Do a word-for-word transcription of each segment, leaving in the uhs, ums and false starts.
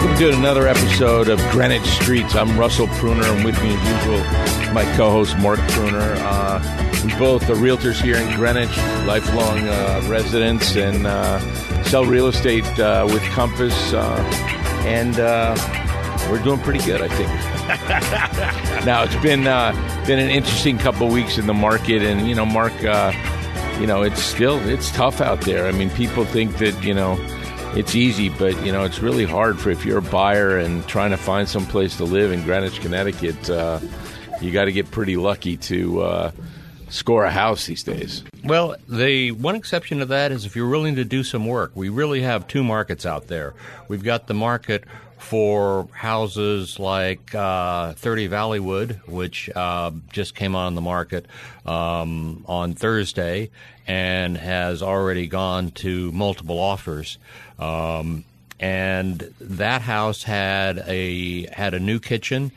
Welcome to another episode of Greenwich Streets. I'm Russell Pruner, and with me as usual, my co-host Mark Pruner. Uh, we both are realtors here in Greenwich, lifelong uh, residents, and uh, sell real estate uh, with Compass, uh, and uh, we're doing pretty good, I think. Now, it's been uh, been an interesting couple of weeks in the market, and, you know, Mark, uh, you know, it's still, it's tough out there. I mean, people think that, you know, it's easy, but, you know, it's really hard for if you're a buyer and trying to find some place to live in Greenwich, Connecticut. Uh, you got to get pretty lucky to uh, score a house these days. Well, the one exception to that is if you're willing to do some work. We really have two markets out there. We've got the market for houses like uh, thirty Valleywood, which uh, just came on the market um, on Thursday and has already gone to multiple offers. Um, and that house had a had a new kitchen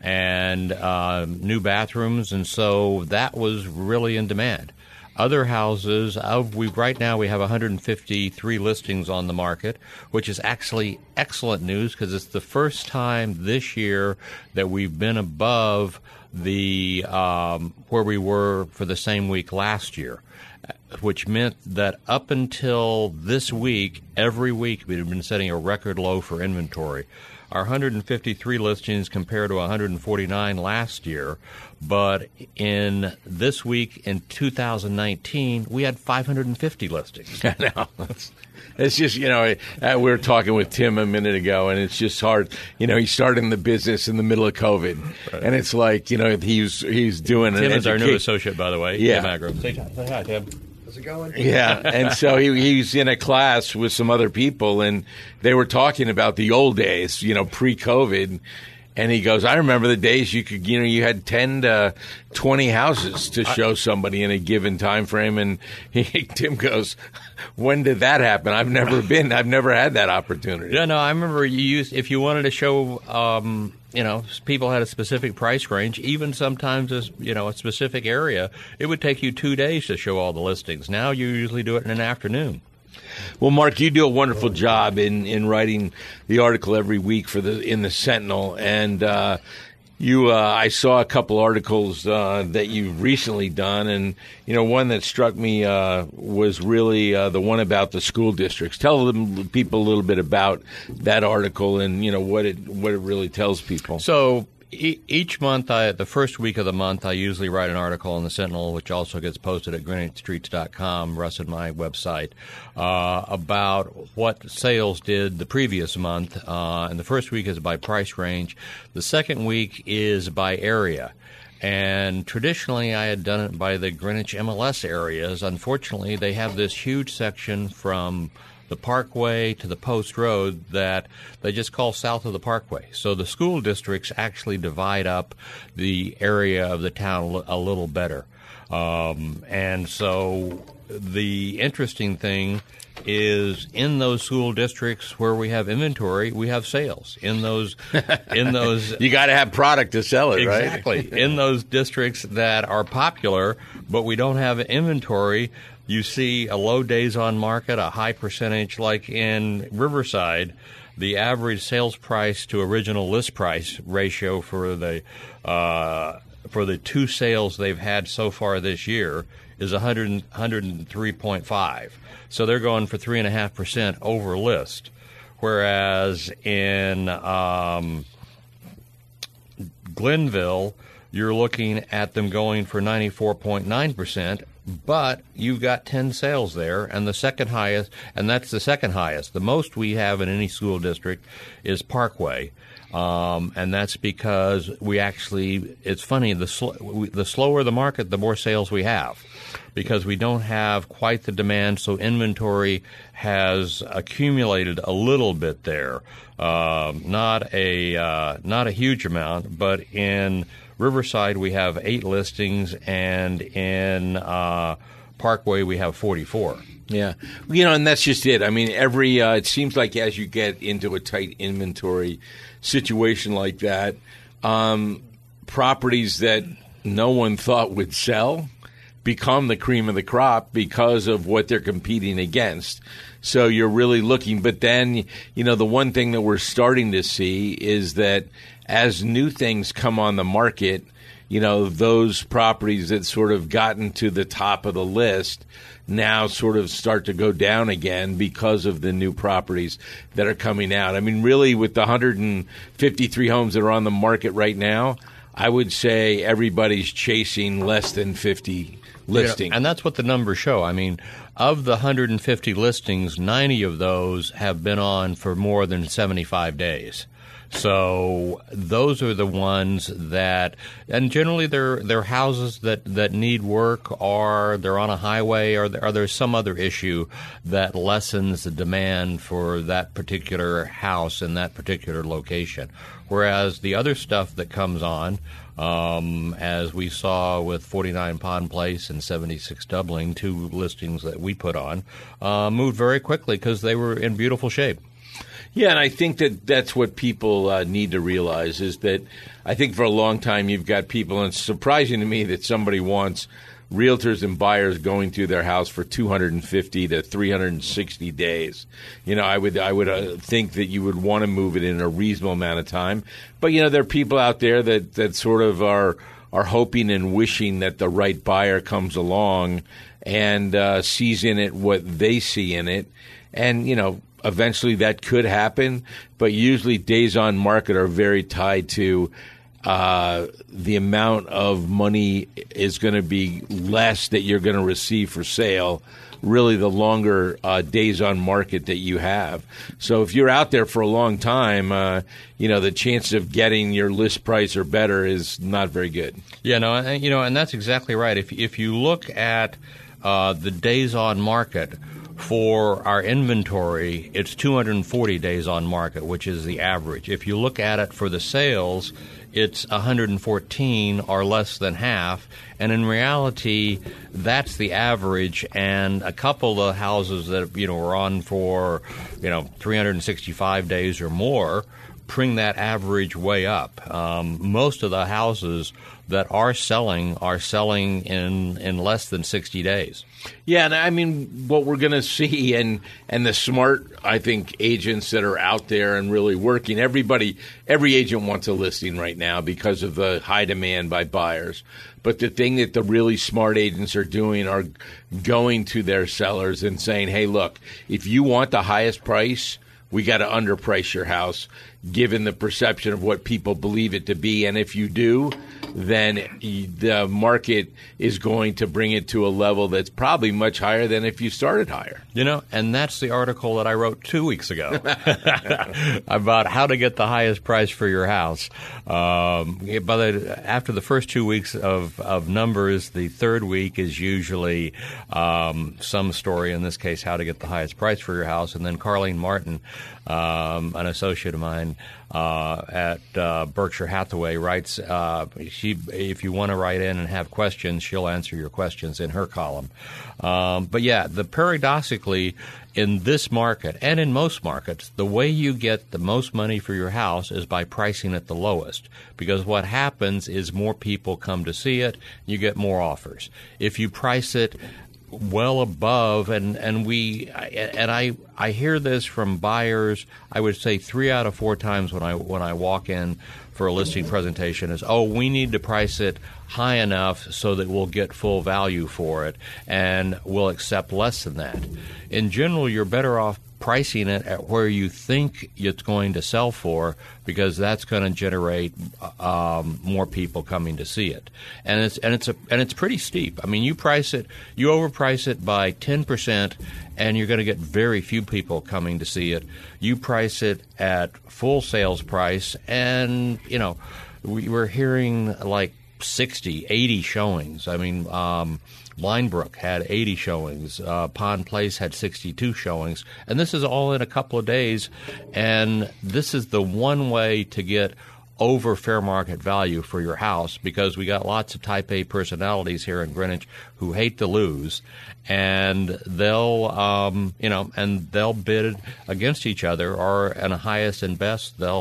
and uh, new bathrooms, and so that was really in demand. Other houses, of we right now we have one hundred fifty-three listings on the market, which is actually excellent news because it's the first time this year that we've been above the um, where we were for the same week last year, which meant that up until this week, every week we had been setting a record low for inventory. Our one hundred fifty-three listings compared to one hundred forty-nine last year, but in this week in two thousand nineteen, we had five hundred fifty listings. I know. It's, it's just, you know, uh, we were talking with Tim a minute ago, and it's just hard. You know, he started in the business in the middle of COVID, right. And it's like, you know, he's he's doing Tim an is educa- our new associate, by the way. Yeah. Tim Agram. Say, say hi, Tim. How's it going? Yeah, and so he, he's in a class with some other people, and they were talking about the old days, you know, pre-COVID. And he goes, I remember the days you could, you know, you had ten to twenty houses to show somebody in a given time frame. And he, Tim goes, when did that happen? I've never been, I've never had that opportunity. Yeah, no, I remember you used, if you wanted to show, um, you know, people had a specific price range, even sometimes, a, you know, a specific area, it would take you two days to show all the listings. Now you usually do it in an afternoon. Well, Mark, you do a wonderful job in, in writing the article every week for the in the Sentinel, and uh, you uh, I saw a couple articles uh, that you've recently done, and you know one that struck me uh, was really uh, the one about the school districts. Tell them people a little bit about that article and you know what it what it really tells people. So. Each month, I, the first week of the month, I usually write an article in the Sentinel, which also gets posted at greenwich streets dot com, Russ and my website, uh, about what sales did the previous month. Uh, and the first week is by price range. The second week is by area. And traditionally, I had done it by the Greenwich M L S areas. Unfortunately, they have this huge section from the Parkway to the Post Road that they just call south of the Parkway. So the school districts actually divide up the area of the town a little better. Um, and so the interesting thing is in those school districts where we have inventory, we have sales. In those, in those, you got to have product to sell it, right? Exactly. In those districts that are popular, but we don't have inventory, you see a low days on market, a high percentage, like in Riverside. The average sales price to original list price ratio for the uh, for the two sales they've had so far this year is one hundred, one hundred three point five. So they're going for three and a half percent over list, whereas in um, Glenville, you're looking at them going for ninety-four point nine percent. But you've got ten sales there, and the second highest, and that's the second highest. The most we have in any school district is Parkway, um, and that's because we actually, it's funny, the sl- we, the slower the market, the more sales we have, because we don't have quite the demand, so inventory has accumulated a little bit there. Um, not a uh, not a huge amount, but in Riverside, we have eight listings, and in uh, Parkway, we have forty-four. Yeah. You know, and that's just it. I mean, every uh, it seems like as you get into a tight inventory situation like that, um, properties that no one thought would sell become the cream of the crop because of what they're competing against. So you're really looking. But then, you know, the one thing that we're starting to see is that as new things come on the market, you know, those properties that sort of gotten to the top of the list now sort of start to go down again because of the new properties that are coming out. I mean, really, with the one hundred fifty-three homes that are on the market right now, I would say everybody's chasing less than fifty listings. Yeah, and that's what the numbers show. I mean, of the one hundred fifty listings, ninety of those have been on for more than seventy-five days. So those are the ones that, and generally they're they're houses that, that need work, or they're on a highway, or, or there's some other issue that lessens the demand for that particular house in that particular location. Whereas the other stuff that comes on, um, as we saw with forty-nine Pond Place and seventy-six Dublin, two listings that we put on, uh, moved very quickly because they were in beautiful shape. Yeah, and I think that that's what people uh, need to realize is that I think for a long time you've got people, and it's surprising to me that somebody wants realtors and buyers going through their house for two hundred fifty to three hundred sixty days. You know, I would I would uh, think that you would want to move it in a reasonable amount of time. But, you know, there are people out there that, that sort of are are hoping and wishing that the right buyer comes along and uh, sees in it what they see in it. And, you know, eventually that could happen, but usually days on market are very tied to uh, the amount of money is going to be less that you're going to receive for sale, really the longer uh, days on market that you have. So if you're out there for a long time, uh, you know, the chances of getting your list price or better is not very good. Yeah, no, and, you know, and that's exactly right. If, if you look at uh, the days on market, for our inventory, it's two hundred forty days on market, which is the average. If you look at it for the sales, it's one hundred fourteen or less than half. And in reality, that's the average. And a couple of houses that, you know, are on for, you know, three hundred sixty-five days or more bring that average way up. Um, most of the houses that are selling are selling in, in less than sixty days. Yeah, and I mean, what we're going to see, and and the smart, I think, agents that are out there and really working, everybody, every agent wants a listing right now because of the high demand by buyers. But the thing that the really smart agents are doing are going to their sellers and saying, hey, look, if you want the highest price, we got to underprice your house, given the perception of what people believe it to be. And if you do, then the market is going to bring it to a level that's probably much higher than if you started higher. You know, and that's the article that I wrote two weeks ago about how to get the highest price for your house. Um, by the, after the first two weeks of, of numbers, the third week is usually um, some story, in this case, how to get the highest price for your house. And then Carlene Martin, um, an associate of mine, Uh, at uh, Berkshire Hathaway, writes, uh, she, if you want to write in and have questions, she'll answer your questions in her column. Um, but yeah, the paradoxically, in this market and in most markets, the way you get the most money for your house is by pricing it the lowest. Because what happens is more people come to see it, you get more offers. If you price it well above, and, and we and I I hear this from buyers, I would say three out of four times when I when I walk in for a listing presentation is, oh, we need to price it high enough so that we'll get full value for it, and we'll accept less than that. In general, you're better off pricing it at where you think it's going to sell for, because that's going to generate um, more people coming to see it. And it's and it's a and it's pretty steep. I mean, you price it, you overprice it by ten percent, and you're going to get very few people coming to see it. You price it at full sales price, and you know, we were hearing like sixty, eighty showings. I mean, um, Linebrook had eighty showings. Uh, Pond Place had sixty-two showings. And this is all in a couple of days. And this is the one way to get over fair market value for your house, because we got lots of type A personalities here in Greenwich who hate to lose, and they'll um, you know and they'll bid against each other, or in a highest and best they'll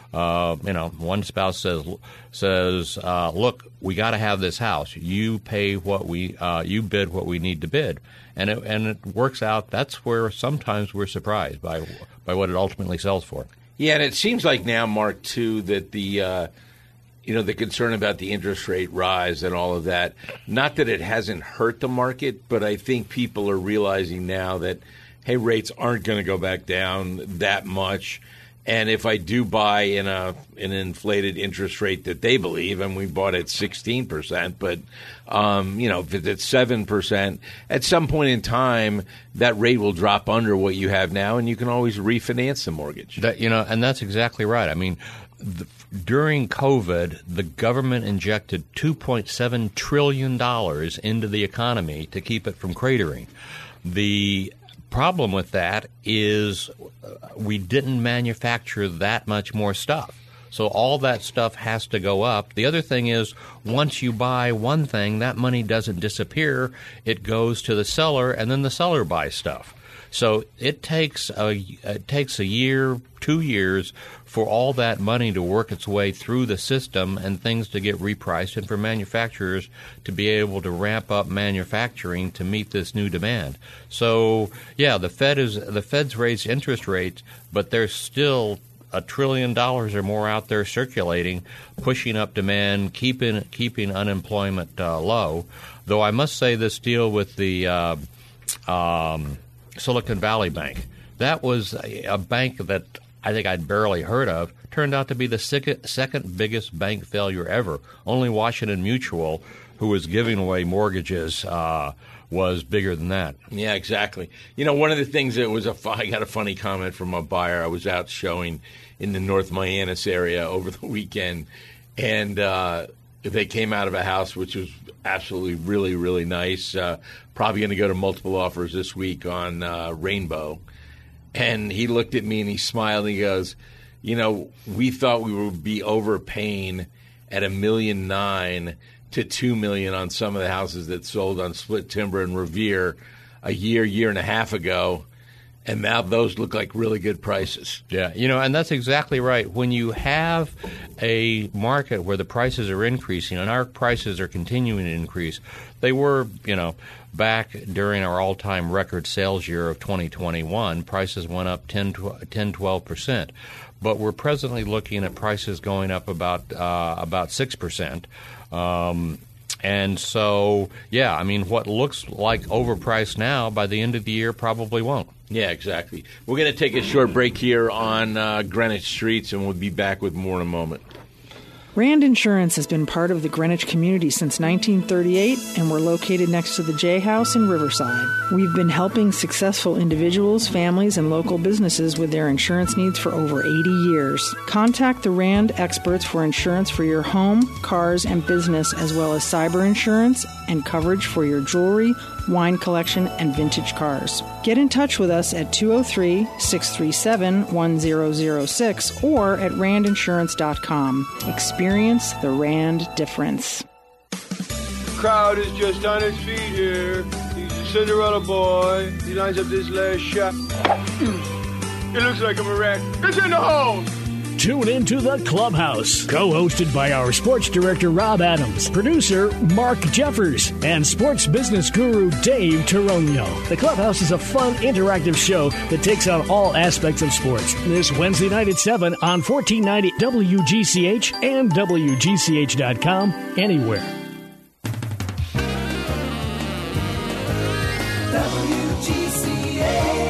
Uh, you know, one spouse says, says, uh, look, we got to have this house. You pay what we, uh, you bid what we need to bid. And it, and it works out. That's where sometimes we're surprised by, by what it ultimately sells for. Yeah, and it seems like now, Mark, too, that the, uh, you know, the concern about the interest rate rise and all of that, not that it hasn't hurt the market, but I think people are realizing now that, hey, rates aren't going to go back down that much. And if I do buy in a an inflated interest rate that they believe, and we bought at sixteen percent, but, um, you know, if it's at seven percent, at some point in time, that rate will drop under what you have now, and you can always refinance the mortgage. That, you know, and that's exactly right. I mean, the, during COVID, the government injected two point seven trillion dollars into the economy to keep it from cratering. The problem with that is we didn't manufacture that much more stuff. So all that stuff has to go up. The other thing is, once you buy one thing, that money doesn't disappear. It goes to the seller, and then the seller buys stuff. So it takes a it takes a year, two years for all that money to work its way through the system and things to get repriced, and for manufacturers to be able to ramp up manufacturing to meet this new demand. So yeah, the Fed is the Fed's raised interest rates, but there's still a trillion dollars or more out there circulating, pushing up demand, keeping keeping unemployment uh, low. Though I must say, this deal with the uh, um, Silicon Valley Bank, that was a, a bank that I think I'd barely heard of, turned out to be the second, second biggest bank failure ever. Only Washington Mutual, who was giving away mortgages, uh, was bigger than that. Yeah, exactly. You know, one of the things that was a I got a funny comment from a buyer. I was out showing in the North Miami area over the weekend, and uh, they came out of a house which was absolutely really, really nice. Uh, probably going to go to multiple offers this week on uh, Rainbow. And he looked at me and he smiled and he goes, you know, we thought we would be overpaying at a million nine to two million on some of the houses that sold on Split Timber and Revere a year, year and a half ago. And now those look like really good prices. Yeah, you know, and that's exactly right. When you have a market where the prices are increasing, and our prices are continuing to increase, they were, you know, back during our all-time record sales year of twenty twenty-one, prices went up ten, twelve percent. But we're presently looking at prices going up about uh, about six percent. Um And so, yeah, I mean, what looks like overpriced now, by the end of the year, probably won't. Yeah, exactly. We're going to take a short break here on uh, Greenwich Streets, and we'll be back with more in a moment. Rand Insurance has been part of the Greenwich community since nineteen thirty-eight, and we're located next to the J House in Riverside. We've been helping successful individuals, families, and local businesses with their insurance needs for over eighty years. Contact the Rand experts for insurance for your home, cars, and business, as well as cyber insurance and coverage for your jewelry, wine collection, and vintage cars. Get in touch with us at two oh three, six three seven, one oh oh six or at rand insurance dot com. Experience the Rand difference. The crowd is just on its feet here. He's a Cinderella boy. He lines up this last shot. It looks like I'm a wreck. It's in the hole! Tune into The Clubhouse, co-hosted by our sports director, Rob Adams, producer, Mark Jeffers, and sports business guru, Dave Taronio. The Clubhouse is a fun, interactive show that takes on all aspects of sports. This Wednesday night at seven on fourteen ninety W G C H and W G C H dot com, anywhere. W G C H.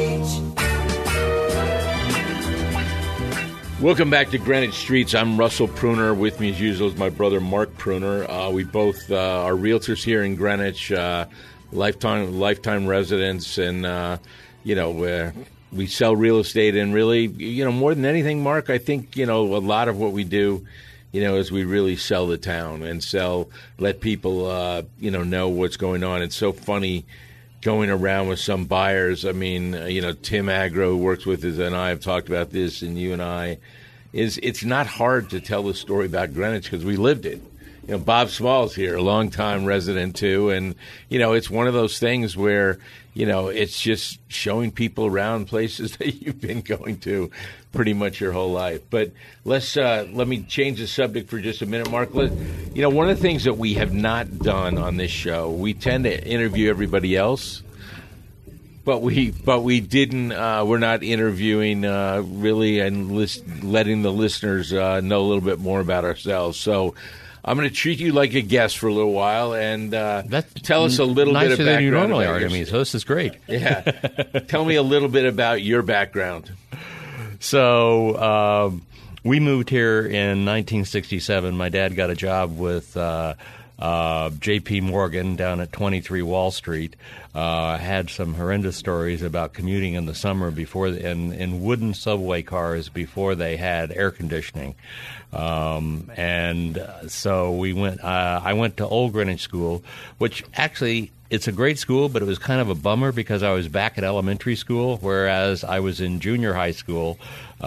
Welcome back to Greenwich Streets. I'm Russell Pruner. With me, as usual, is my brother Mark Pruner. Uh, we both uh, are realtors here in Greenwich, uh, lifetime lifetime residents, and uh, you know uh, we sell real estate. And really, you know, more than anything, Mark, I think you know a lot of what we do, you know, is we really sell the town and sell, let people uh, you know know what's going on. It's so funny going around with some buyers. I mean, uh, you know, Tim Agro, who works with us, and I have talked about this, and you and I, is it's not hard to tell the story about Greenwich because we lived it. you know, Bob Small's here, a longtime resident too, and you know, it's one of those things where you know, it's just showing people around places that you've been going to pretty much your whole life. But let's uh, let me change the subject for just a minute, Mark. Let, you know, one of the things that we have not done on this show, we tend to interview everybody else. But we, but we didn't. Uh, we're not interviewing uh, really, and list, letting the listeners uh, know a little bit more about ourselves. So, I'm going to treat you like a guest for a little while, and uh, tell us a little bit of background. Nicer than you normally are to me, so this is great. Yeah, tell me a little bit about your background. So, um, we moved here in nineteen sixty-seven. My dad got a job with Uh, Uh, J P Morgan down at twenty-three Wall Street. Uh, had some horrendous stories about commuting in the summer before in, in wooden subway cars before they had air conditioning. Um, and uh, so we went. Uh, I went to Old Greenwich School, which actually it's a great school, but it was kind of a bummer because I was back at elementary school, whereas I was in junior high school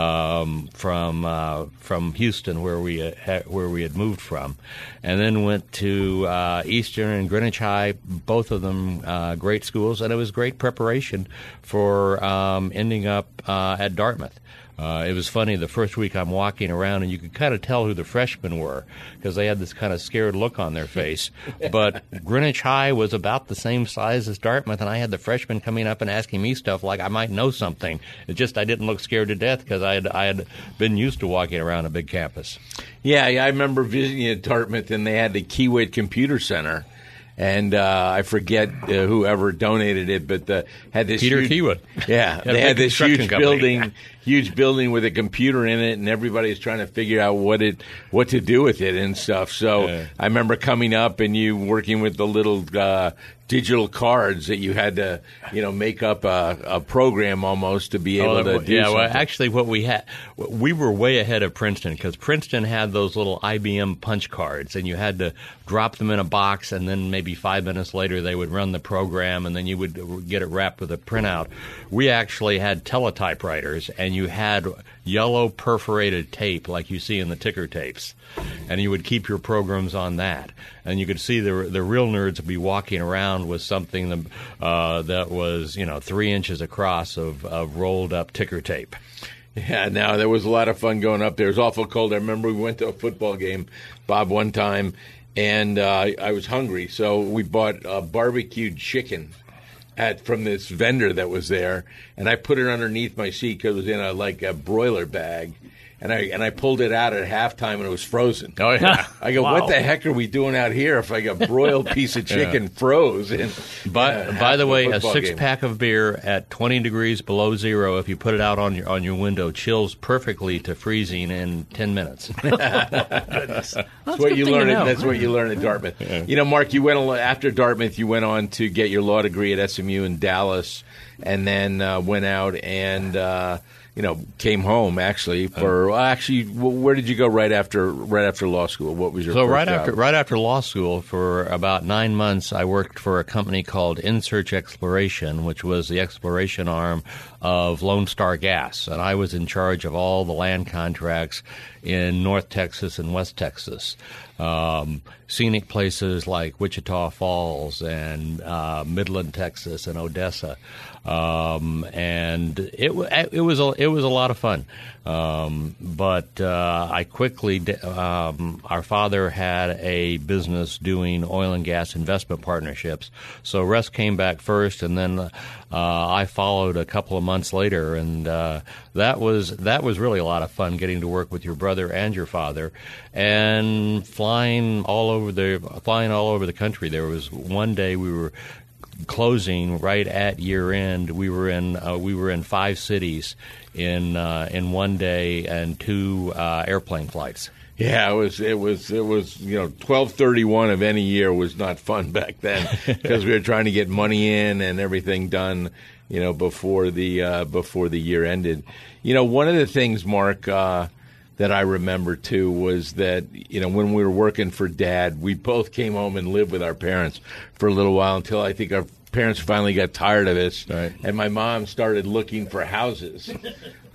um, from uh, from Houston, where we uh, ha- where we had moved from, and then went to uh, Eastern and Greenwich High, both of them uh, great schools, and it was great preparation for um, ending up uh, at Dartmouth. Uh, it was funny, the first week I'm walking around, and you could kind of tell who the freshmen were because they had this kind of scared look on their face. But Greenwich High was about the same size as Dartmouth, and I had the freshmen coming up and asking me stuff like I might know something. It just I didn't look scared to death because I had, I had been used to walking around a big campus. Yeah, yeah, I remember visiting at Dartmouth, and they had the Kiewit Computer Center. And uh, I forget uh, whoever donated it, but the, had this Peter huge, Kiewit. Yeah, yeah they had this huge company. building, huge building with a computer in it, and everybody was trying to figure out what it, what to do with it and stuff. So yeah. I remember coming up and you working with the little uh, digital cards that you had to, you know, make up a, a program almost to be able oh, to do yeah, something. well, actually, what we had, we were way ahead of Princeton because Princeton had those little I B M punch cards, and you had to drop them in a box, and then maybe five minutes later they would run the program, and then you would get it wrapped with a printout. We actually had teletypewriters, and you had yellow perforated tape like you see in the ticker tapes, and you would keep your programs on that. And you could see the the real nerds would be walking around with something that, uh, that was, you know, three inches across of, of rolled up ticker tape. Yeah, now there was a lot of fun going up there. It was awful cold. I remember we went to a football game, Bob, one time, and uh, I was hungry, so we bought uh, barbecued chicken at from this vendor that was there, and I put it underneath my seat because it was in a like a broiler bag. And I and I pulled it out at halftime, and it was frozen. Oh, yeah. I go, Wow. what the heck are we doing out here if I got broiled piece of chicken yeah. froze? In, by uh, by the way, a six six-pack of beer at twenty degrees below zero, if you put it out on your on your window, chills perfectly to freezing in ten minutes. That's, that's what you learn. At, that's what you learn at Dartmouth. Yeah. You know, Mark, you went after Dartmouth. You went on to get your law degree at S M U in Dallas, and then uh, went out and. Uh, You know, came home actually for well, actually. Where did you go right after right after law school? What was your so first right job? after right after law school for about nine months? I worked for a company called InSearch Exploration, which was the exploration arm of Lone Star Gas, and I was in charge of all the land contracts in North Texas and West Texas. Um, scenic places like Wichita Falls and uh, Midland, Texas, and Odessa, um, and it it was a, it was a lot of fun. Um, but uh, I quickly, um, our father had a business doing oil and gas investment partnerships, so Russ came back first, and then uh, I followed a couple of months later, and uh, that was that was really a lot of fun getting to work with your brother and your father, and flying all over the flying all over the country. There was one day we were closing right at year end. We were in uh, we were in five cities in uh, in one day and two uh, airplane flights. Yeah, it was it was it was you know twelve thirty one of any year was not fun back then because we were trying to get money in and everything done, you know, before the uh, before the year ended. You know, one of the things, Mark, uh, that I remember too was that you know when we were working for Dad, we both came home and lived with our parents for a little while until I think our parents finally got tired of us, right. And my mom started looking for houses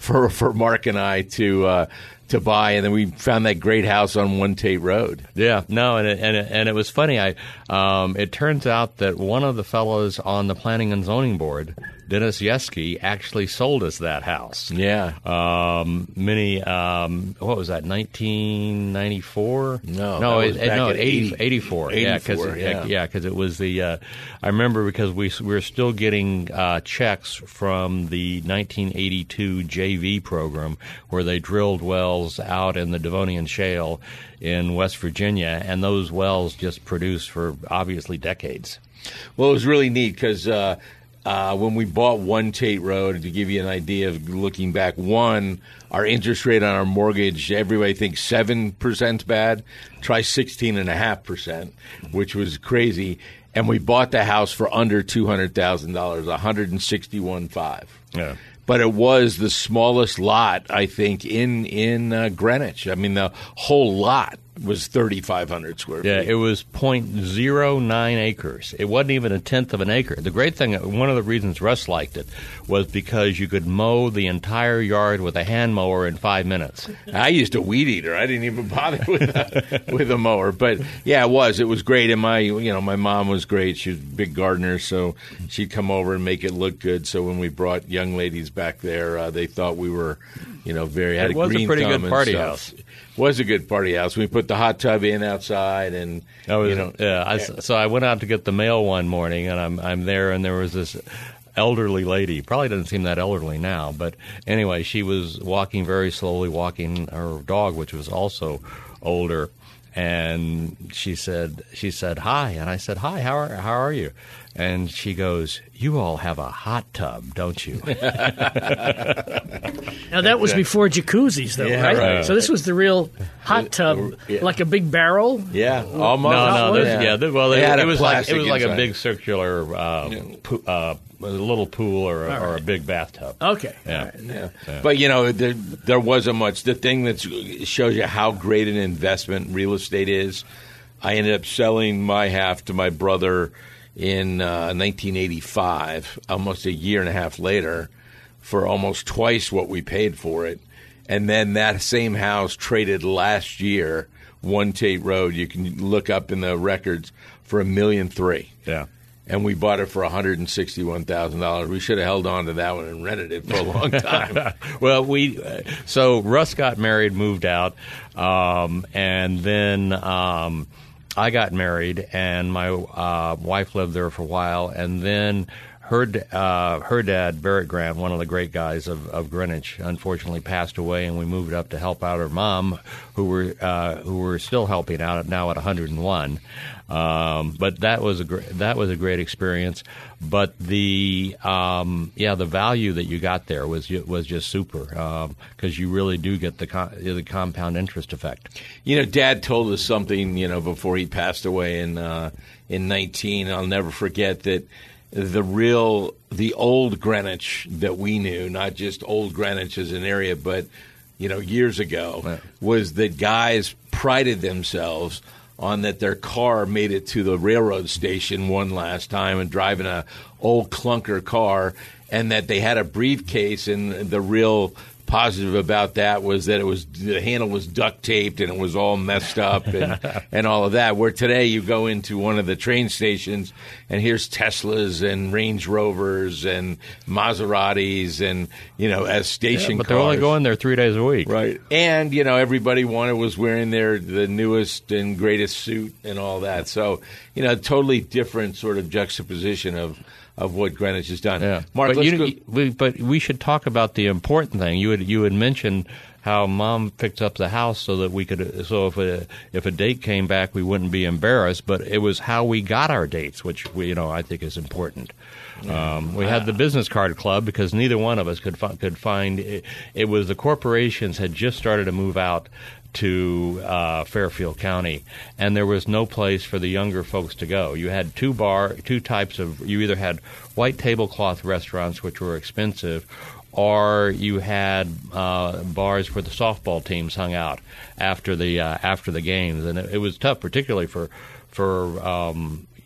for for Mark and I to uh, to buy, and then we found that great house on One Tate Road. Yeah, no, and it, and it, and it was funny. I um, it turns out that one of the fellows on the Planning and Zoning Board, Dennis Yeski, actually sold us that house. Yeah. Um, many, um, what was that, nineteen ninety-four? No, no, that was it, back no, in eighty, eighty, eighty-four. Yeah, because eighty-four, yeah. yeah, because it was the. Uh, I remember because we we were still getting uh, checks from the nineteen eighty-two J V program where they drilled wells out in the Devonian Shale in West Virginia, and those wells just produced for obviously decades. Well, it was really neat because uh, uh, when we bought One Tate Road, to give you an idea of looking back, one, our interest rate on our mortgage, everybody thinks seven percent bad. Try sixteen point five percent, which was crazy. And we bought the house for under two hundred thousand dollars, one hundred sixty-one thousand five hundred dollars. Yeah. But it was the smallest lot, I think, in in uh, Greenwich. I mean, the whole lot was thirty-five hundred square feet. Yeah, it was zero point zero nine acres. It wasn't even a tenth of an acre. The great thing, one of the reasons Russ liked it, was because you could mow the entire yard with a hand mower in five minutes. I used a weed eater. I didn't even bother with a, with a mower. But yeah, it was. It was great. And my, you know, my mom was great. She was a big gardener, so she'd come over and make it look good. So when we brought young ladies back there, uh, they thought we were, you know, very had It a was a green pretty thumb good and party stuff. house. Was a good party house. We put the hot tub in outside, and I was, you know, yeah. I, so I went out to get the mail one morning, and I'm I'm there, and there was this elderly lady. Probably doesn't seem that elderly now, but anyway, she was walking very slowly, walking her dog, which was also older. And she said, she said, hi. And I said, hi, how are, how are you? And she goes, you all have a hot tub, don't you? Now, that was before jacuzzis, though, Yeah, right? right. So this was the real hot tub, Yeah. like a big barrel? yeah, almost. No, no, was this, it? yeah. th- well, They it, had it a was like plastic it was like a inside. big circular, uh, po- uh, a little pool or a, or a big bathtub. Okay. Yeah. Yeah. But, you know, there, there wasn't much. The thing that shows you how great an investment real estate is, I ended up selling my half to my brother in uh, nineteen eighty-five, almost a year and a half later, for almost twice what we paid for it. And then that same house traded last year, One Tate Road, you can look up in the records, for a million three. Yeah. And we bought it for one hundred sixty-one thousand dollars. We should have held on to that one and rented it for a long time. Well, we uh, so Russ got married, moved out, um, and then um, I got married, and my uh, wife lived there for a while, and then her d- uh, her dad, Barrett Grant, one of the great guys of, of Greenwich, unfortunately passed away, and we moved up to help out her mom, who were uh, who were still helping out now at one hundred one. Um, but that was a gr- that was a great experience. But the um, yeah, the value that you got there was ju- was just super because you really do get the co- the compound interest effect. You know, Dad told us something, you know, before he passed away in uh, in nineteen. I'll never forget that the real, the old Greenwich that we knew, not just old Greenwich as an area, but, you know, years ago, Right. was that guys prided themselves on that their car made it to the railroad station one last time and driving a old clunker car, and that they had a briefcase, and the real positive about that was that it was the handle was duct taped and it was all messed up and, and all of that. Where today you go into one of the train stations and here's Teslas and Range Rovers and Maseratis and, you know, as station Yeah, but cars. they're only going there three days a week. Right. And, you know, everybody wanted was wearing their the newest and greatest suit and all that. So, you know, totally different sort of juxtaposition of, of what Greenwich has done. Yeah, Mark, but let's you, go. we, but we should talk about the important thing. You had you had mentioned how Mom picked up the house so that we could. So if a if a date came back, we wouldn't be embarrassed. But it was how we got our dates, which we, you know I think is important. Um, we had the business card club because neither one of us could fi- could find it, it was the corporations had just started to move out to uh, Fairfield County, and there was no place for the younger folks to go. You had two bar, two types of. You either had white tablecloth restaurants, which were expensive, or you had uh, bars where the softball teams hung out after the uh, after the games, and it, it was tough, particularly for for um,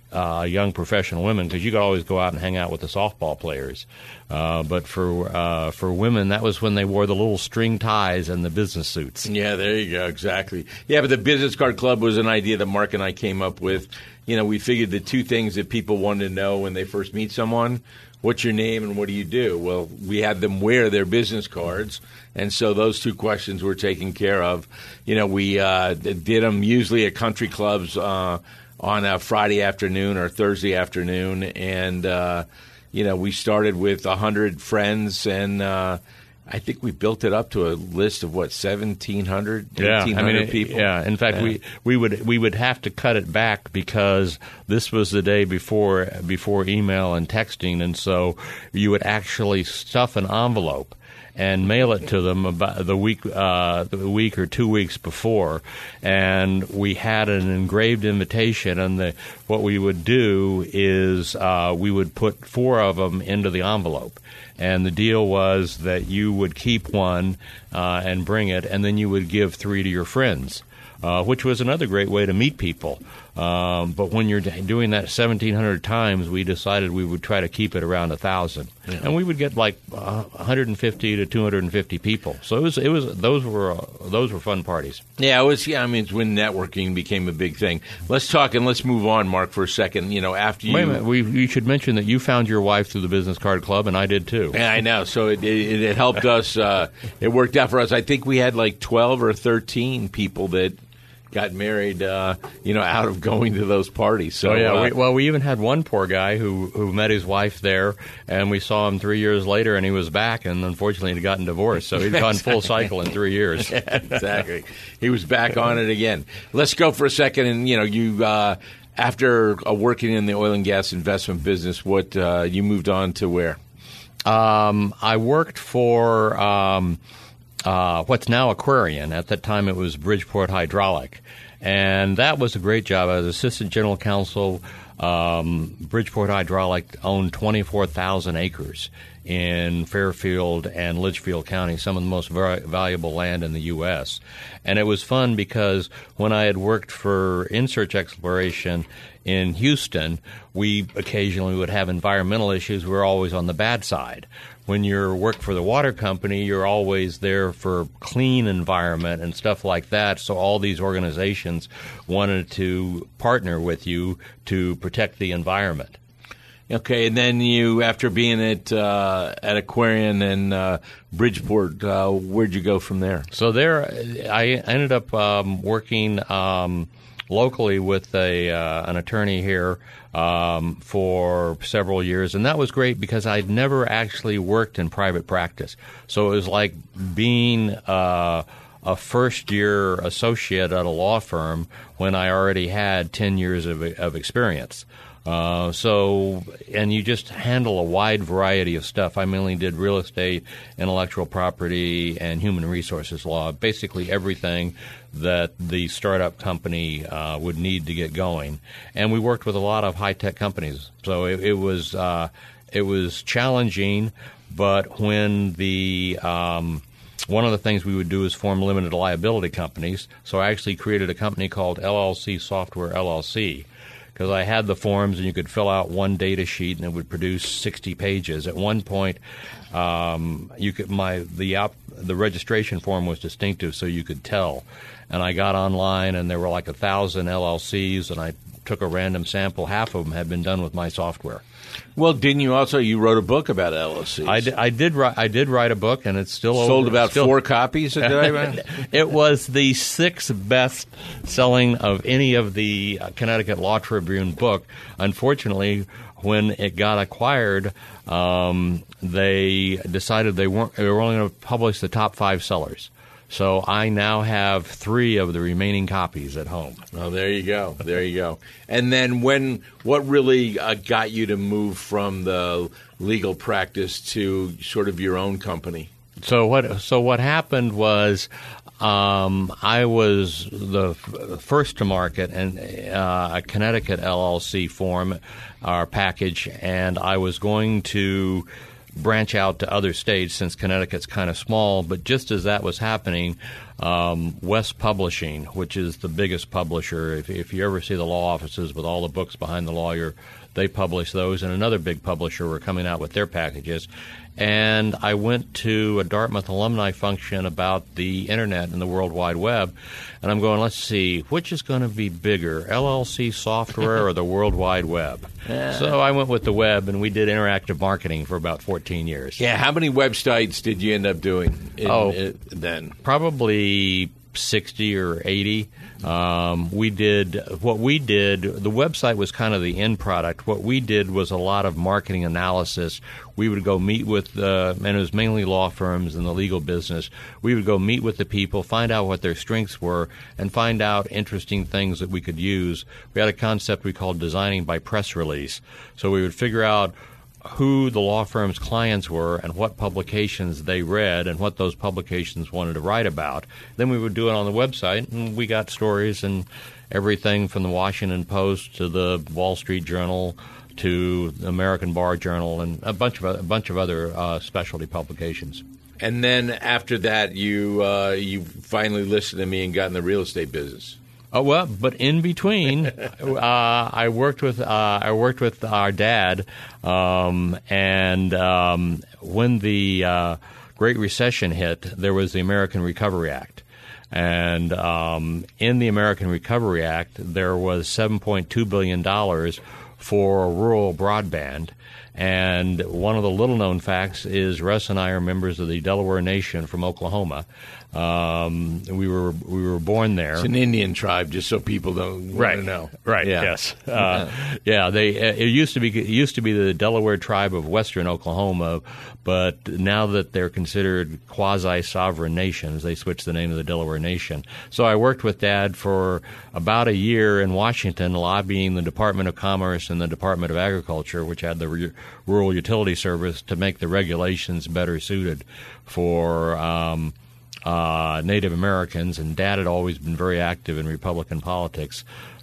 uh, young professional women, because you could always go out and hang out with the softball players. Uh, but for uh, for women, that was when they wore the little string ties and the business suits. Yeah, there you go. Exactly. Yeah, but the Business Card Club was an idea that Mark and I came up with. You know, we figured the two things that people wanted to know when they first meet someone: what's your name and what do you do? Well, we had them wear their business cards, and so those two questions were taken care of. You know, we uh, did them usually at country clubs uh, on a Friday afternoon or Thursday afternoon, and uh, you know, we started with a hundred friends, and uh, I think we built it up to a list of what seventeen hundred, yeah, eighteen I hundred mean, people. Yeah, in fact, yeah. we we would we would have to cut it back because this was the day before before email and texting, and so you would actually stuff an envelope and mail it to them about the week, uh, the week or two weeks before, and we had an engraved invitation. And the, what we would do is uh, we would put four of them into the envelope, and the deal was that you would keep one uh, and bring it, and then you would give three to your friends, uh, which was another great way to meet people. Um, but when you're doing that seventeen hundred times, we decided we would try to keep it around one thousand. Yeah. And we would get like uh, one hundred fifty to two hundred fifty people. So it was it was those were uh, those were fun parties. Yeah, it was. Yeah, I mean, it's when networking became a big thing. Let's talk and let's move on, Mark, for a second. You know, after you, wait a minute, we we should mention that you found your wife through the Business Card Club, and I did too. Yeah, I know. So it it, it helped us. Uh, it worked out for us. I think we had like twelve or thirteen people that got married, uh, you know, out of going to those parties. So oh, yeah, uh, we, well, we even had one poor guy who, who met his wife there, and we saw him three years later, and he was back, and unfortunately he'd gotten divorced. So he'd gone full cycle in three years. Yeah, exactly. He was back on it again. Let's go for a second, and you know, you uh, after uh, working in the oil and gas investment business, what uh, you moved on to where? Um, I worked for Um, Uh, what's now Aquarian. At that time, it was Bridgeport Hydraulic. And that was a great job. I was assistant general counsel. Um, Bridgeport Hydraulic owned twenty-four thousand acres in Fairfield and Litchfield County, some of the most very valuable land in the U S. And it was fun because when I had worked for In-Search Exploration in Houston, we occasionally would have environmental issues. We were always on the bad side. When you work for the water company, you're always there for clean environment and stuff like that. So all these organizations wanted to partner with you to protect the environment. Okay, and then you, after being at uh, at Aquarian and uh, Bridgeport, uh, where'd you go from there? So there, I ended up um, working um, locally with a uh, an attorney here um, for several years, and that was great because I'd never actually worked in private practice. So it was like being uh, a first-year associate at a law firm when I already had ten years of, of experience. Uh, so, and you just handle a wide variety of stuff. I mainly did real estate, intellectual property, and human resources law, basically everything that the startup company uh, would need to get going. And we worked with a lot of high-tech companies. So it, it was uh, it was challenging, but when the um, one of the things we would do is form limited liability companies. So I actually created a company called L L C Software L L C. Because I had the forms, and you could fill out one data sheet, and it would produce sixty pages. At one point, um, you could my the op, the registration form was distinctive, so you could tell. And I got online, and there were like a thousand L L Cs, and I took a random sample. Half of them had been done with my software. Well, didn't you also? You wrote a book about L L Cs. I did. I did write. I did write a book, and it's still sold over, about still, four copies. Did I? It was the sixth best selling of any of the Connecticut Law Tribune book. Unfortunately, when it got acquired, um, they decided they weren't. They were only going to publish the top five sellers. So I now have three of the remaining copies at home. Oh, there you go. There you go. And then when, what really uh, got you to move from the legal practice to sort of your own company? So what, so what happened was um, I was the f- first to market and uh, a Connecticut L L C form, our package, and I was going to branch out to other states since Connecticut's kind of small. But just as that was happening, um, West Publishing, which is the biggest publisher. If, if you ever see the law offices with all the books behind the lawyer, they publish those, and another big publisher were coming out with their packages. And I went to a Dartmouth alumni function about the Internet and the World Wide Web, and I'm going, let's see, which is going to be bigger, L L C software or the World Wide Web? Yeah. So I went with the web, and we did interactive marketing for about fourteen years. Yeah, how many websites did you end up doing in, oh, in, then? Probably sixty or eighty. Um, we did what we did. The website was kind of the end product. What we did was a lot of marketing analysis. We would go meet with, uh, and it was mainly law firms in the legal business. We would go meet with the people, find out what their strengths were, and find out interesting things that we could use. We had a concept we called designing by press release. So we would figure out who the law firm's clients were and what publications they read and what those publications wanted to write about. Then we would do it on the website, and we got stories and everything from the Washington Post to the Wall Street Journal to the American Bar Journal and a bunch of a bunch of other uh, specialty publications. And then after that, you uh, you finally listened to me and got in the real estate business. Oh well, but in between, uh, I worked with uh, I worked with our dad, um, and um, when the uh, Great Recession hit, there was the American Recovery Act, and um, in the American Recovery Act, there was seven point two billion dollars for rural broadband. And one of the little-known facts is Russ and I are members of the Delaware Nation from Oklahoma. Um, we were we were born there. It's an Indian tribe, just so people don't right. want to know. Right. Yeah. Yes. Uh, yeah. They it used to be it used to be the Delaware tribe of Western Oklahoma, but now that they're considered quasi-sovereign nations, they switched the name of the Delaware Nation. So I worked with Dad for about a year in Washington, lobbying the Department of Commerce and the Department of Agriculture, which had the re- Rural Utility Service, to make the regulations better suited for Um, Uh, Native Americans, and Dad had always been very active in Republican politics.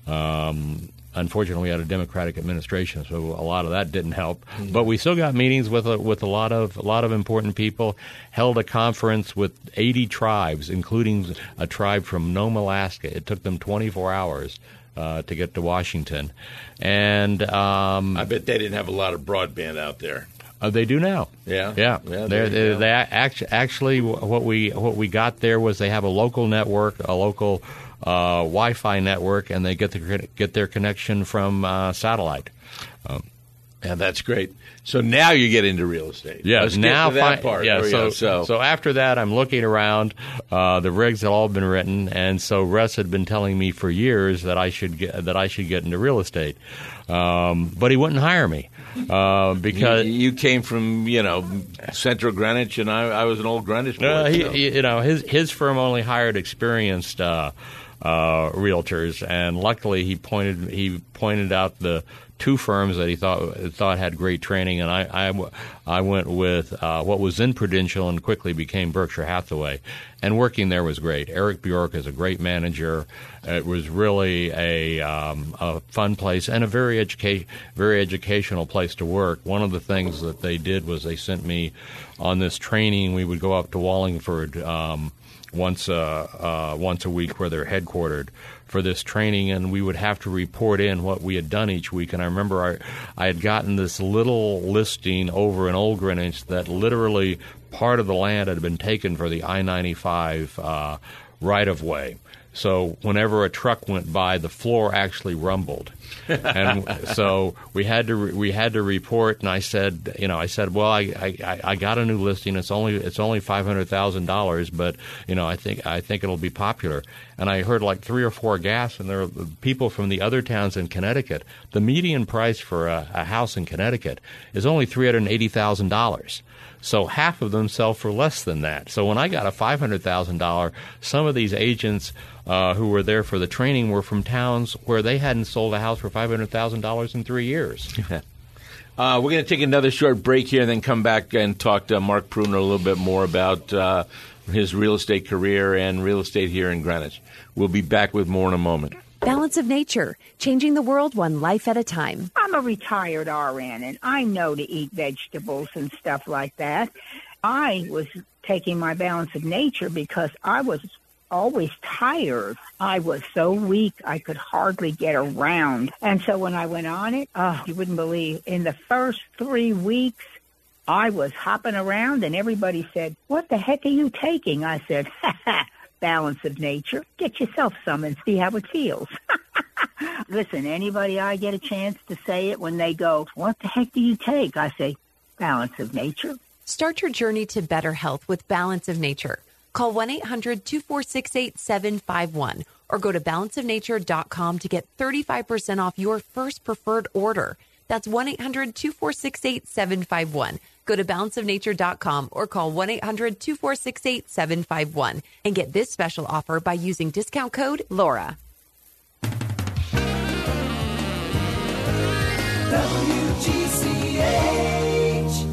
Um, unfortunately, we had a Democratic administration, so a lot of that didn't help. Mm-hmm. But we still got meetings with a, with a lot of a lot of important people. Held a conference with eighty tribes, including a tribe from Nome, Alaska. It took them twenty-four hours uh, to get to Washington, and um, I bet they didn't have a lot of broadband out there. Uh, they do now. Yeah, yeah. yeah they they, they actually, actually what we what we got there was they have a local network, a local uh, Wi-Fi network, and they get the get their connection from uh, satellite. Um, yeah, that's great. So now you get into real estate. Yeah, Let's now get to that fi- part. Yeah, so, so so after that, I'm looking around. Uh, the rigs had all been written, and so Russ had been telling me for years that I should get that I should get into real estate, um, but he wouldn't hire me. Uh, because you, you came from, you know, Central Greenwich, and I, I was an old Greenwich boy. Uh, he, so. he, you know, his his firm only hired experienced uh, uh, realtors, and luckily he pointed he pointed out the two firms that he thought thought had great training, and I I, I went with uh, what was then Prudential and quickly became Berkshire Hathaway, and working there was great. Eric Bjork is a great manager. It was really a, um, a fun place and a very educa- very educational place to work. One of the things that they did was they sent me on this training. We would go up to Wallingford um, once uh, uh, once a week, where they're headquartered, for this training, and we would have to report in what we had done each week. And I remember I, I had gotten this little listing over in Old Greenwich that literally part of the land had been taken for the I ninety-five uh, right-of-way. So whenever a truck went by, the floor actually rumbled, and so we had to re- we had to report. And I said, you know, I said, well, I I, I got a new listing. It's only it's only five hundred thousand dollars, but you know, I think I think it'll be popular. And I heard like three or four gasps, and there were people from the other towns in Connecticut. The median price for a, a house in Connecticut is only three hundred eighty thousand dollars. So half of them sell for less than that. So when I got a five hundred thousand dollars, some of these agents uh, who were there for the training were from towns where they hadn't sold a house for five hundred thousand dollars in three years. uh, we're going to take another short break here and then come back and talk to Mark Pruner a little bit more about uh, his real estate career and real estate here in Greenwich. We'll be back with more in a moment. Balance of Nature, changing the world one life at a time. I'm a retired R N, and I know to eat vegetables and stuff like that. I was taking my Balance of Nature because I was always tired. I was so weak I could hardly get around. And so when I went on it, oh, you wouldn't believe, in the first three weeks, I was hopping around and everybody said, "What the heck are you taking?" I said, "Ha ha, balance of nature. Get yourself some and see how it feels." Listen, anybody I get a chance to say it when they go, "What the heck do you take?" I say, "Balance of nature." Start your journey to better health with Balance of Nature. Call one eight hundred two four six eight seven five one or go to balance of nature dot com to get thirty-five percent off your first preferred order. That's one eight hundred two four six eight seven five one. Go to balance of nature dot com or call one eight hundred two four six eight seven five one and get this special offer by using discount code Laura. W G C H.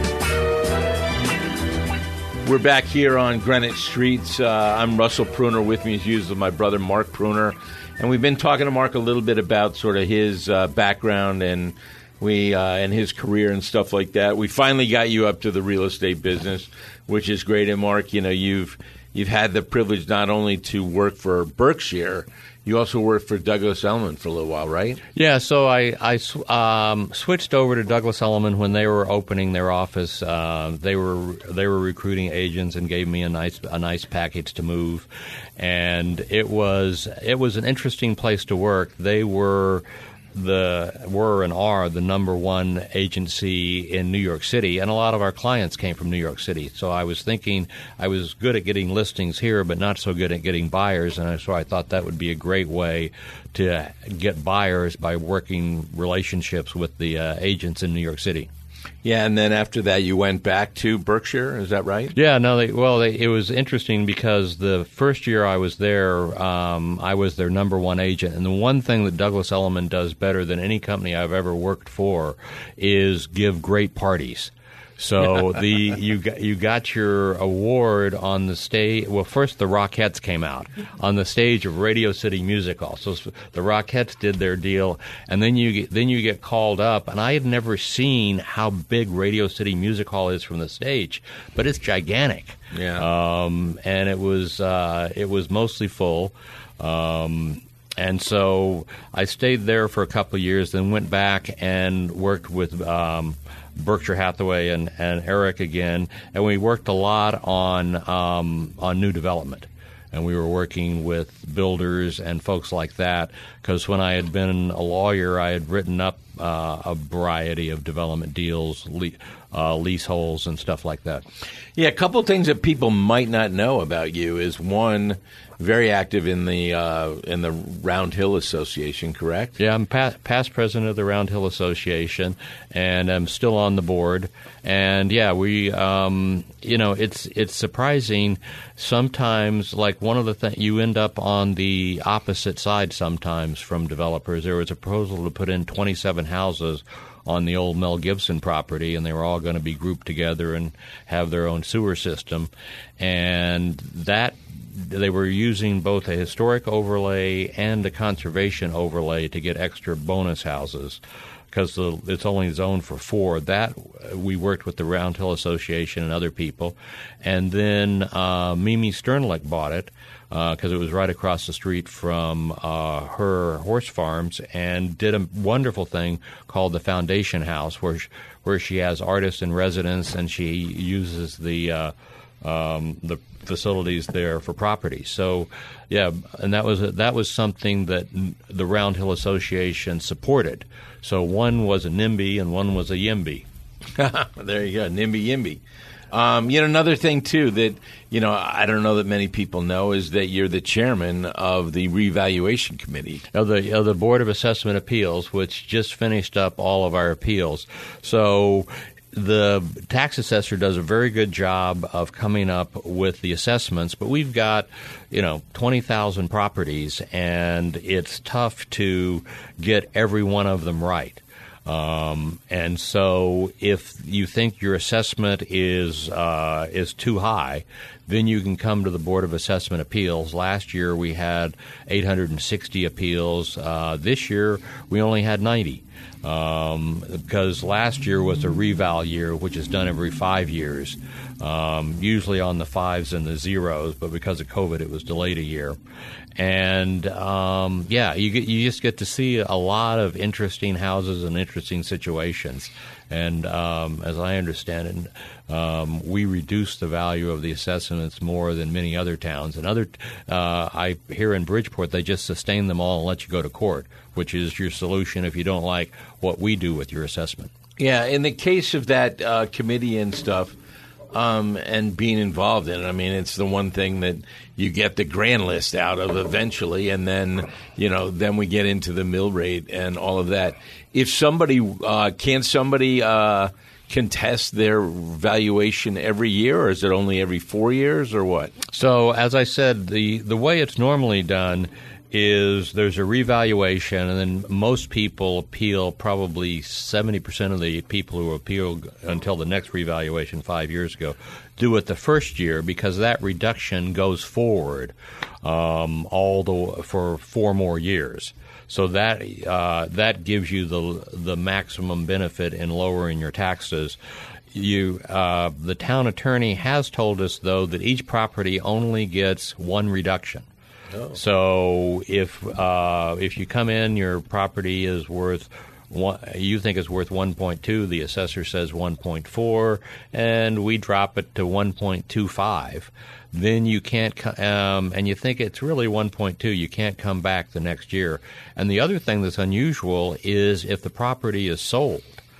We're back here on Greenwich Streets. Uh, I'm Russell Pruner. With me, as usual, my brother Mark Pruner. And we've been talking to Mark a little bit about sort of his uh, background and we uh, and his career and stuff like that. We finally got you up to the real estate business, which is great. And Mark, you know, you've you've had the privilege not only to work for Berkshire, you also worked for Douglas Elliman for a little while, right? Yeah, so I, I um, switched over to Douglas Elliman when they were opening their office. Uh, they were they were recruiting agents and gave me a nice a nice package to move, and it was it was an interesting place to work. They were the were and are the number one agency in New York City, and a lot of our clients came from New York City. So I was thinking I was good at getting listings here, but not so good at getting buyers, and so I thought that would be a great way to get buyers by working relationships with the uh, agents in New York City. Yeah, and then after that, you went back to Berkshire. Is that right? Yeah, no. They, well, they, it was interesting because the first year I was there, um, I was their number one agent. And the one thing that Douglas Elliman does better than any company I've ever worked for is give great parties. So the you got you got your award on the stage. Well, first the Rockettes came out on the stage of Radio City Music Hall. So the Rockettes did their deal, and then you get, then you get called up. And I had never seen how big Radio City Music Hall is from the stage, but it's gigantic. Yeah, um, and it was uh, it was mostly full. Um, And so I stayed there for a couple of years, then went back and worked with um, Berkshire Hathaway and, and Eric again, and we worked a lot on um, on new development. And we were working with builders and folks like that, because when I had been a lawyer, I had written up uh, a variety of development deals, le- uh, leaseholds, and stuff like that. Yeah, a couple of things that people might not know about you is, one, very active in the uh, in the Round Hill Association, correct? Yeah, I'm past, past president of the Round Hill Association, and I'm still on the board. And yeah, we, um, you know, it's it's surprising sometimes. Like one of the things, you end up on the opposite side sometimes from developers. There was a proposal to put in twenty-seven houses on the old Mel Gibson property, and they were all going to be grouped together and have their own sewer system, and that. They were using both a historic overlay and a conservation overlay to get extra bonus houses because it's only zoned for four. That we worked with the Round Hill Association and other people. And then uh, Mimi Sternlick bought it because uh, it was right across the street from uh, her horse farms, and did a wonderful thing called the Foundation House, where she, where she has artists in residence, and she uses the uh, um, the facilities there for property. So, yeah, and that was that was something that the Round Hill Association supported. So one was a NIMBY and one was a YIMBY. There you go, NIMBY YIMBY. Um, you know, another thing too that you know I don't know that many people know is that you're the chairman of the revaluation committee of the of the Board of Assessment Appeals, which just finished up all of our appeals. So. The tax assessor does a very good job of coming up with the assessments, but we've got, you know, twenty thousand properties, and it's tough to get every one of them right. Um, and so if you think your assessment is uh, is too high, then you can come to the Board of Assessment Appeals. Last year we had eight hundred sixty appeals. Uh, this year we only had ninety. Um, because last year was a reval year, which is done every five years, um, usually on the fives and the zeros, but because of COVID, it was delayed a year. And um, yeah, you get you just get to see a lot of interesting houses and interesting situations. And um, as I understand it, um, we reduce the value of the assessments more than many other towns. And other, uh, I here in Bridgeport, they just sustain them all and let you go to court, which is your solution if you don't like what we do with your assessment. Yeah, in the case of that uh, committee and stuff, um, and being involved in it, I mean, it's the one thing that you get the grand list out of eventually, and then, you know, then we get into the mill rate and all of that. If somebody, uh, can somebody uh, contest their valuation every year, or is it only every four years, or what? So, as I said, the, the way it's normally done is there's a revaluation, and then most people appeal, probably seventy percent of the people who appealed until the next revaluation five years ago do it the first year, because that reduction goes forward um, all the for four more years. So that uh, that gives you the the maximum benefit in lowering your taxes. You, uh, the town attorney has told us, though, that each property only gets one reduction. Oh. So if uh, if you come in, your property is worth one, you think it's worth one point two, the assessor says one point four, and we drop it to one point two five. Then you can't, um, and you think it's really one point two, you can't come back the next year. And the other thing that's unusual is if the property is sold,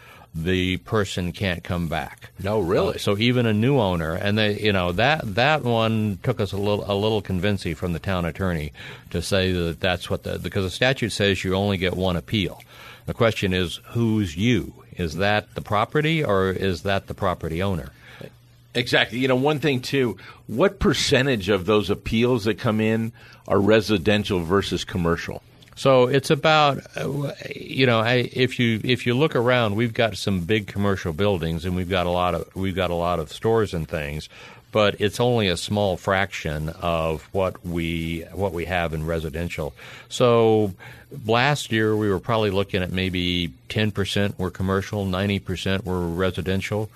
the person can't come back. No, really? Uh, so even a new owner, and they, you know, that that one took us a little a little convincing from the town attorney to say that that's what the, because the statute says you only get one appeal. The question is, who's you? Is that the property, or is that the property owner? Exactly. You know, one thing, too, what percentage of those appeals that come in are residential versus commercial? So it's about, you know, I, if you if you look around, we've got some big commercial buildings, and we've got a lot of we've got a lot of stores and things, but it's only a small fraction of what we what we have in residential. So last year we were probably looking at maybe ten percent were commercial, ninety percent were residential.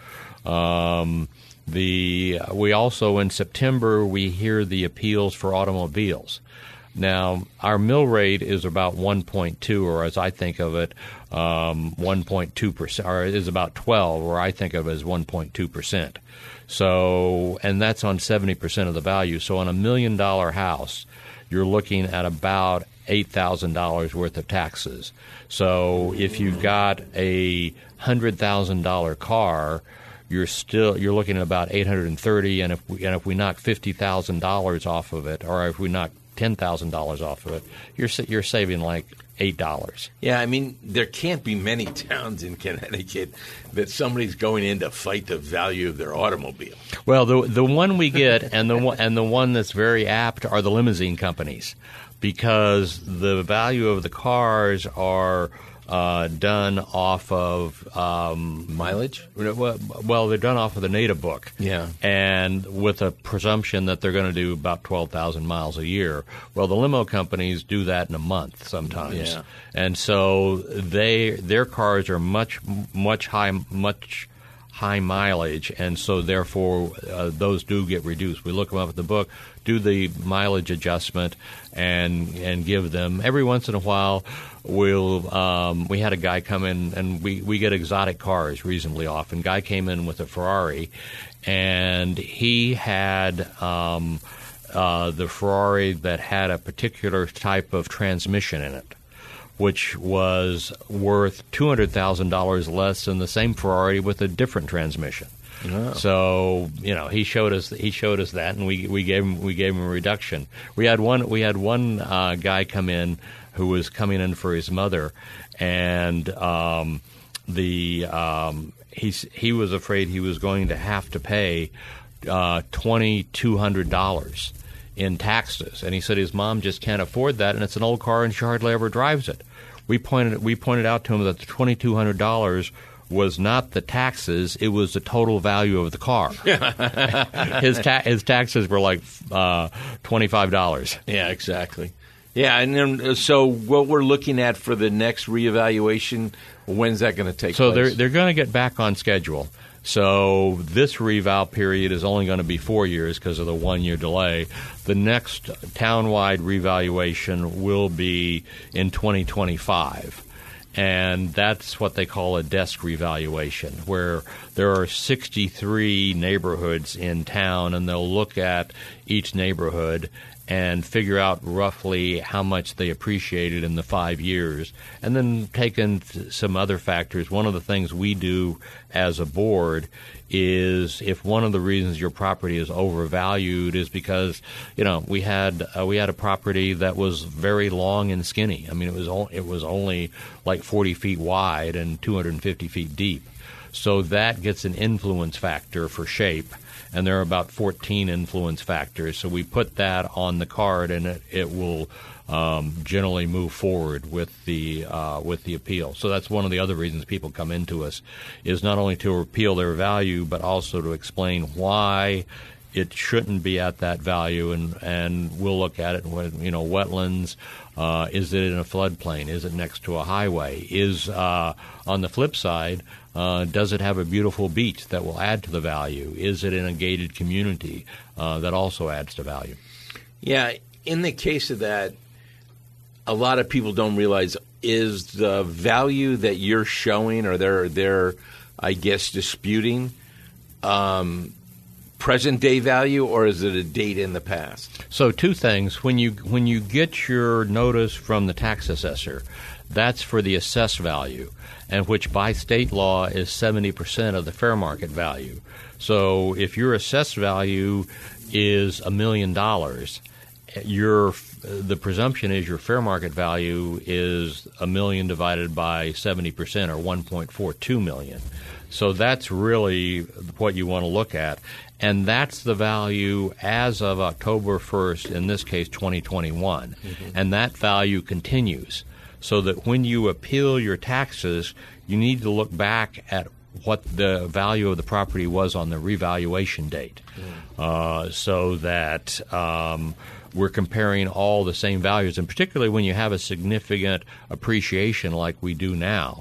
Um, the we also in September we hear the appeals for automobiles. Now, our mill rate is about one point two, or as I think of it, um, one point two percent, or is about twelve, or I think of it as one point two percent. So, and that's on seventy percent of the value. So on a million-dollar house, you're looking at about eight thousand dollars worth of taxes. So if you've got a one hundred thousand dollars car, you're still you're looking at about eight hundred thirty, and if we, and if we knock fifty thousand dollars off of it, or if we knock ten thousand dollars off of it, you're you're saving like eight dollars. Yeah, I mean, there can't be many towns in Connecticut that somebody's going in to fight the value of their automobile. Well, the the one we get, and the one, and the one that's very apt, are the limousine companies, because the value of the cars are uh, done off of um, mileage. Well, they're done off of the NADA book. Yeah, and with a presumption that they're going to do about twelve thousand miles a year. Well, the limo companies do that in a month sometimes, yeah. And so they their cars are much much high much. high mileage, and so therefore uh, those do get reduced. We look them up at the book, do the mileage adjustment, and and give them every once in a while. We'll um, we had a guy come in, and we, we get exotic cars reasonably often. Guy came in with a Ferrari, and he had um, uh, the Ferrari that had a particular type of transmission in it, which was worth two hundred thousand dollars less than the same Ferrari with a different transmission. Oh. So, you know, he showed us he showed us that, and we we gave him we gave him a reduction. We had one we had one uh, guy come in who was coming in for his mother, and um, the um, he he was afraid he was going to have to pay uh, twenty two hundred dollars in taxes, and he said his mom just can't afford that, and it's an old car and she hardly ever drives it. we pointed we pointed out to him that the twenty-two hundred dollars was not the taxes; it was the total value of the car. his ta- his taxes were like uh, twenty-five dollars. Yeah, exactly. Yeah, and then, so what we're looking at for the next reevaluation, when's that going to take so place? So they're they're going to get back on schedule. So this reval period is only going to be four years because of the one-year delay. The next townwide revaluation will be in twenty twenty-five. And that's what they call a desk revaluation, where there are sixty-three neighborhoods in town, and they'll look at each neighborhood and figure out roughly how much they appreciated in the five years, and then take in some other factors. One of the things we do as a board is if one of the reasons your property is overvalued is because, you know, we had uh, we had a property that was very long and skinny. I mean, it was o- it was only like forty feet wide and two hundred fifty feet deep. So that gets an influence factor for shape, and there are about fourteen influence factors. So we put that on the card, and it, it will um, generally move forward with the uh, with the appeal. So that's one of the other reasons people come into us, is not only to appeal their value, but also to explain why it shouldn't be at that value, and, and we'll look at it. You know, wetlands. Uh, is it in a floodplain? Is it next to a highway? Is uh, on the flip side, uh, does it have a beautiful beach that will add to the value? Is it in a gated community uh, that also adds to value? Yeah, in the case of that, a lot of people don't realize is the value that you're showing, or they're they're, I guess, disputing, um, present day value, or is it a date in the past? So two things. When you when you get your notice from the tax assessor, that's for the assessed value, and which by state law is seventy percent of the fair market value. So if your assessed value is a million dollars, your the presumption is your fair market value is a million divided by seventy percent, or one point four two million. So that's really what you want to look at. And that's the value as of October first, in this case twenty twenty-one. Mm-hmm. And that value continues. So that when you appeal your taxes, you need to look back at what the value of the property was on the revaluation date. Mm. Uh, so that um, we're comparing all the same values. And particularly when you have a significant appreciation like we do now.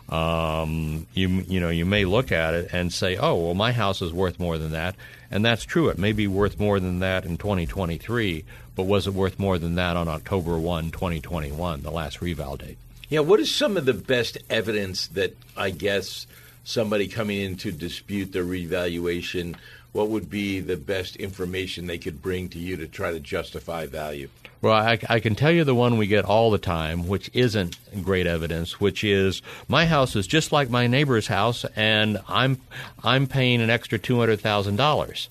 Um, you you know, you may look at it and say, oh, well, my house is worth more than that. And that's true. It may be worth more than that in twenty twenty-three, but was it worth more than that on October first, twenty twenty-one, the last reval date? Yeah, what is some of the best evidence that, I guess, somebody coming in to dispute the revaluation, what would be the best information they could bring to you to try to justify value? Well, I, I can tell you the one we get all the time, which isn't great evidence, which is my house is just like my neighbor's house, and I'm I'm paying an extra two hundred thousand dollars.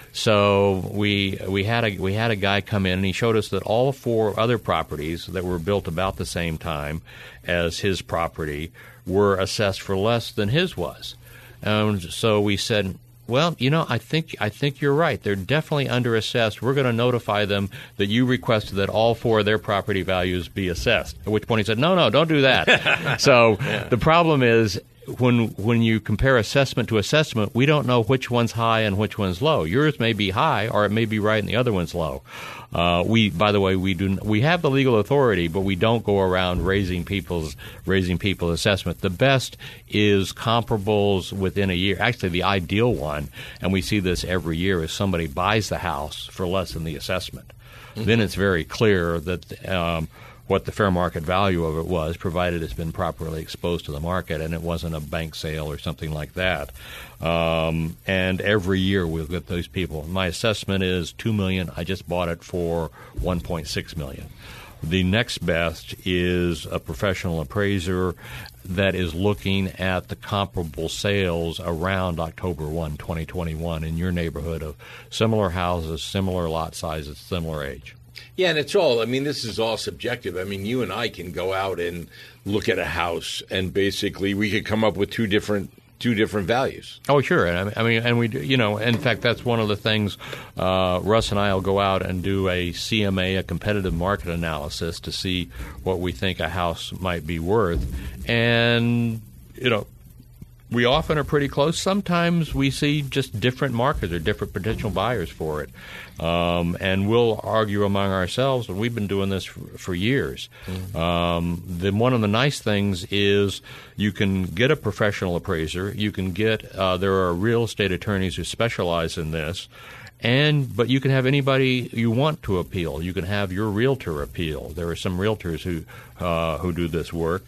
So we we had a we had a guy come in, and he showed us that all four other properties that were built about the same time as his property were assessed for less than his was. And so we said, well, you know, I think I think you're right. They're definitely underassessed. We're going to notify them that you requested that all four of their property values be assessed. At which point he said, no, no, don't do that. So yeah. The problem is when when you compare assessment to assessment, we don't know which one's high and which one's low. Yours may be high, or it may be right and the other one's low. Uh, we, by the way, we do we have the legal authority, but we don't go around raising people's raising people's assessment. The best is comparables within a year. Actually, the ideal one, and we see this every year, is somebody buys the house for less than the assessment. Mm-hmm. Then it's very clear that um, what the fair market value of it was, provided it's been properly exposed to the market and it wasn't a bank sale or something like that. Um, and every year we'll get those people. My assessment is two million dollars. I just bought it for one point six million dollars. The next best is a professional appraiser that is looking at the comparable sales around October first, twenty twenty-one in your neighborhood of similar houses, similar lot sizes, similar age. Yeah, and it's all, I mean, this is all subjective. I mean, you and I can go out and look at a house, and basically we could come up with two different two different values. Oh, sure. And I mean, and we, do, you know, in fact, that's one of the things. Uh, Russ and I will go out and do a C M A, a competitive market analysis, to see what we think a house might be worth. And you know, we often are pretty close. Sometimes we see just different markets or different potential buyers for it. Um, and we'll argue among ourselves, and we've been doing this for, for years. Mm-hmm. Um, then one of the nice things is you can get a professional appraiser. You can get uh, there are real estate attorneys who specialize in this. And but you can have anybody you want to appeal. You can have your realtor appeal. There are some realtors who uh, who do this work.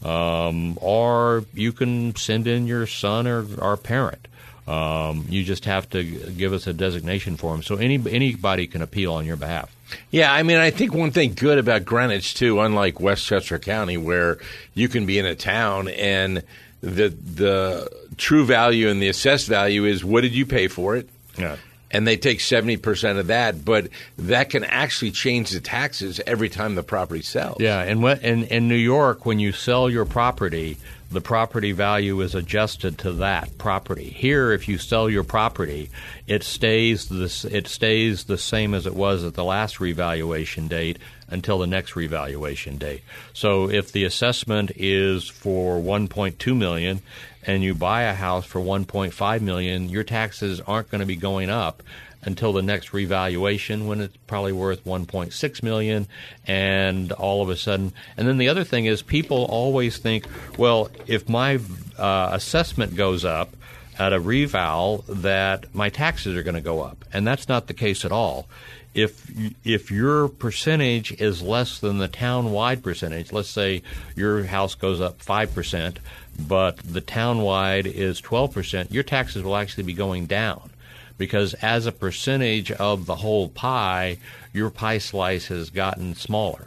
Um, or you can send in your son or, or parent. Um, you just have to give us a designation form. So any anybody can appeal on your behalf. Yeah, I mean, I think one thing good about Greenwich, too, unlike Westchester County, where you can be in a town and the the true value and the assessed value is what did you pay for it? Yeah. And they take seventy percent of that, but that can actually change the taxes every time the property sells. Yeah, and when, in, in New York, when you sell your property, the property value is adjusted to that property. Here, if you sell your property, it stays the, it stays the same as it was at the last revaluation date until the next revaluation date. So if the assessment is for one point two million dollars and you buy a house for one point five million dollars, your taxes aren't going to be going up until the next revaluation when it's probably worth one point six million dollars, and all of a sudden. And then the other thing is people always think, well, if my uh, assessment goes up at a reval, that my taxes are going to go up. And that's not the case at all. If if your percentage is less than the town-wide percentage, let's say your house goes up five percent, but the town-wide is twelve percent, your taxes will actually be going down. Because as a percentage of the whole pie, your pie slice has gotten smaller.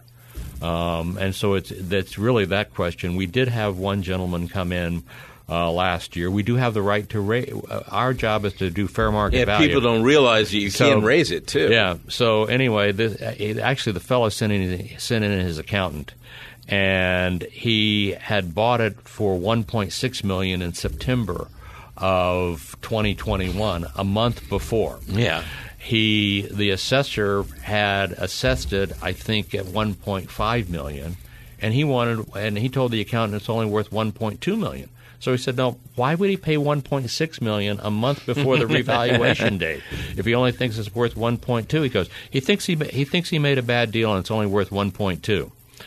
Um, and so it's that's really that question. We did have one gentleman come in uh, last year. We do have the right to raise. Uh, our job is to do fair market yeah, value. People don't realize that you so, can raise it, too. Yeah. So anyway, this, it, actually the fellow sent in, sent in his accountant, and he had bought it for one point six million dollars in September of twenty twenty-one, a month before. Yeah. He, the assessor had assessed it, I think, at one point five million dollars, and he wanted, and he told the accountant it's only worth one point two million dollars. So he said, no, why would he pay one point six million dollars a month before the revaluation date if he only thinks it's worth one point two? He goes, he thinks he he thinks he made a bad deal and it's only worth one point two.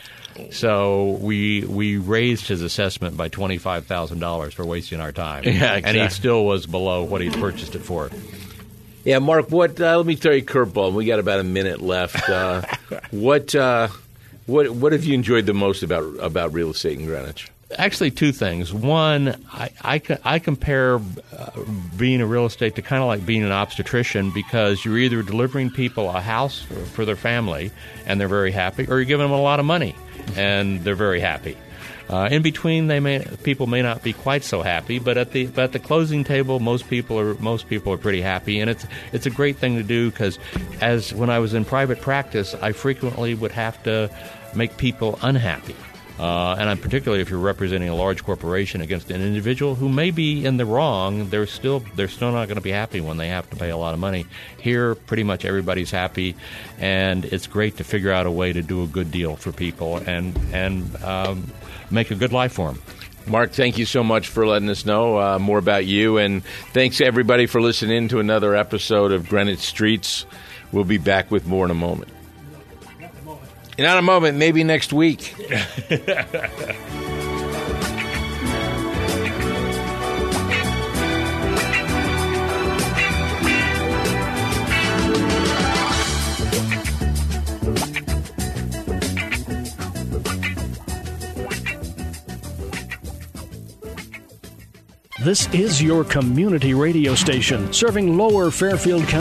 So we we raised his assessment by twenty-five thousand dollars for wasting our time. Yeah, exactly. And he still was below what he purchased it for. Yeah, Mark, what? Uh, let me throw you a curveball. We got about a minute left. Uh, what uh, what what have you enjoyed the most about about real estate in Greenwich? Actually, two things. One, I, I, I compare uh, being a real estate to kind of like being an obstetrician, because you're either delivering people a house for, for their family and they're very happy, or you're giving them a lot of money and they're very happy. Uh, in between, they may people may not be quite so happy, but at the but at the closing table, most people are most people are pretty happy, and it's it's a great thing to do, because as when I was in private practice, I frequently would have to make people unhappy. Uh, and I'm particularly if you're representing a large corporation against an individual who may be in the wrong, they're still they're still not going to be happy when they have to pay a lot of money. Here, pretty much everybody's happy, and it's great to figure out a way to do a good deal for people and and um, make a good life for them. Mark, thank you so much for letting us know uh, more about you, and thanks everybody for listening to another episode of Greenwich Streets. We'll be back with more in a moment. Not a moment, maybe next week. This is your community radio station, serving Lower Fairfield County.